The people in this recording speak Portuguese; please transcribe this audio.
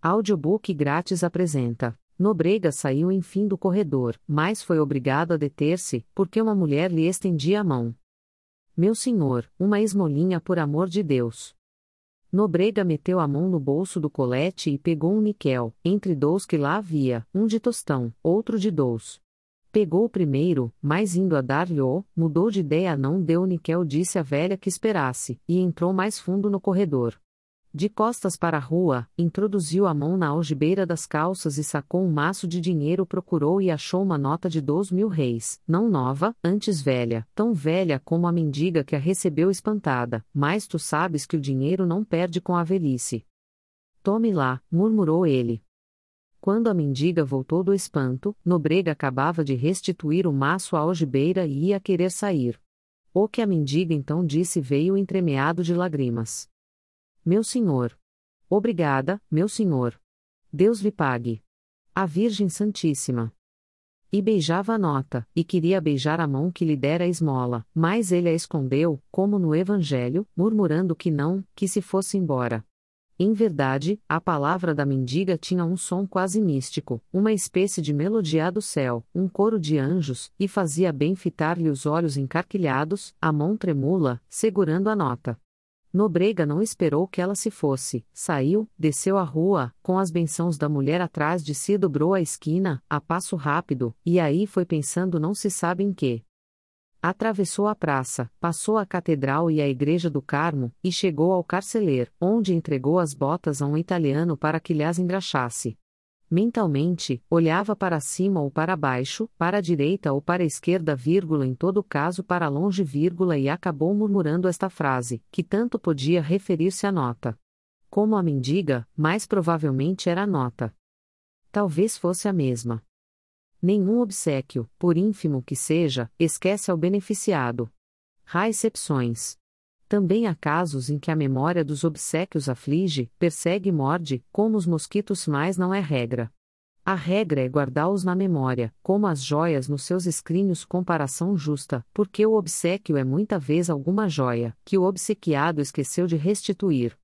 Audiobook grátis apresenta. Nóbrega saiu enfim do corredor, mas foi obrigado a deter-se, porque uma mulher lhe estendia a mão. Meu senhor, uma esmolinha por amor de Deus. Nóbrega meteu a mão no bolso do colete e pegou um níquel, entre dous que lá havia, um de tostão, outro de dous. Pegou o primeiro, mas indo a dar-lhe-o, mudou de ideia, não deu o níquel, disse à velha que esperasse, e entrou mais fundo no corredor. De costas para a rua, introduziu a mão na algibeira das calças e sacou um maço de dinheiro, procurou e achou uma nota de 2.000 réis, não nova, antes velha, tão velha como a mendiga que a recebeu espantada, mas tu sabes que o dinheiro não perde com a velhice. Tome lá, murmurou ele. Quando a mendiga voltou do espanto, Nóbrega acabava de restituir o maço à algibeira e ia querer sair. O que a mendiga então disse veio entremeado de lágrimas. Meu senhor. Obrigada, meu senhor. Deus lhe pague. A Virgem Santíssima. E beijava a nota, e queria beijar a mão que lhe dera a esmola, mas ele a escondeu, como no Evangelho, murmurando que não, que se fosse embora. Em verdade, a palavra da mendiga tinha um som quase místico, uma espécie de melodia do céu, um coro de anjos, e fazia bem fitar-lhe os olhos encarquilhados, a mão tremula, segurando a nota. Nóbrega não esperou que ela se fosse, saiu, desceu a rua, com as bênçãos da mulher atrás de si, dobrou a esquina, a passo rápido, e aí foi pensando não se sabe em quê. Atravessou a praça, passou a catedral e a igreja do Carmo, e chegou ao carceler, onde entregou as botas a um italiano para que lhas engraxasse. Mentalmente, olhava para cima ou para baixo, para a direita ou para a esquerda, vírgula, em todo caso para longe, vírgula, e acabou murmurando esta frase, que tanto podia referir-se à nota. Como a mendiga, mais provavelmente era a nota. Talvez fosse a mesma. Nenhum obséquio, por ínfimo que seja, esquece ao beneficiado. Há exceções. Também há casos em que a memória dos obséquios aflige, persegue e morde, como os mosquitos, mas não é regra. A regra é guardá-los na memória, como as joias nos seus escrinhos, comparação justa, porque o obséquio é muita vez alguma joia, que o obsequiado esqueceu de restituir.